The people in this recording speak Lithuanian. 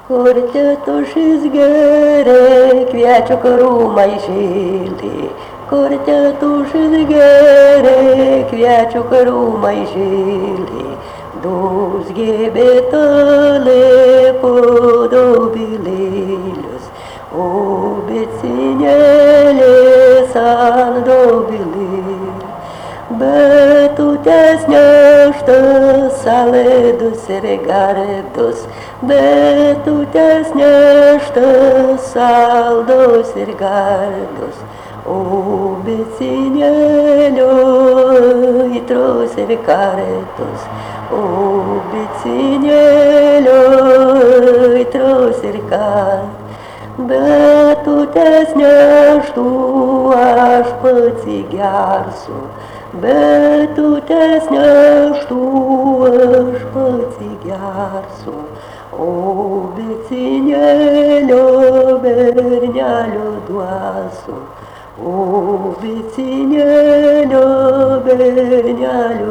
Kortetušis gerai, kviečio karūmai šilti. Kortetušis gerai, kviečio karūmai šilti. Dos gebėtalė po dobilėlius, o becinėlės ant dobilėlių. Betutes neštas salėdus ir gardus, betutes neštas saldos ir gardus, o becinėlio įtrus ir kartus, o becinėlio įtrus ir kartus. Betutes neštų aš pats įgersiu, betutes neštų aš pats įgersiu, o becinėlio bernelio duosiu, o becinėlio bernelio